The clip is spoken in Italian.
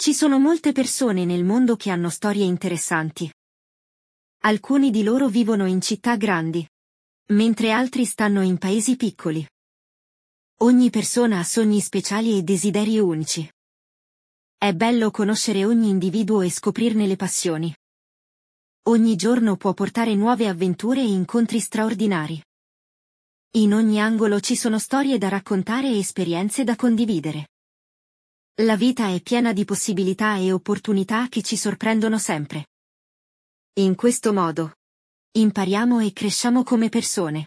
Ci sono molte persone nel mondo che hanno storie interessanti. Alcuni di loro vivono in città grandi, mentre altri stanno in paesi piccoli. Ogni persona ha sogni speciali e desideri unici. È bello conoscere ogni individuo e scoprirne le passioni. Ogni giorno può portare nuove avventure e incontri straordinari. In ogni angolo ci sono storie da raccontare e esperienze da condividere. La vita è piena di possibilità e opportunità che ci sorprendono sempre. In questo modo, impariamo e cresciamo come persone.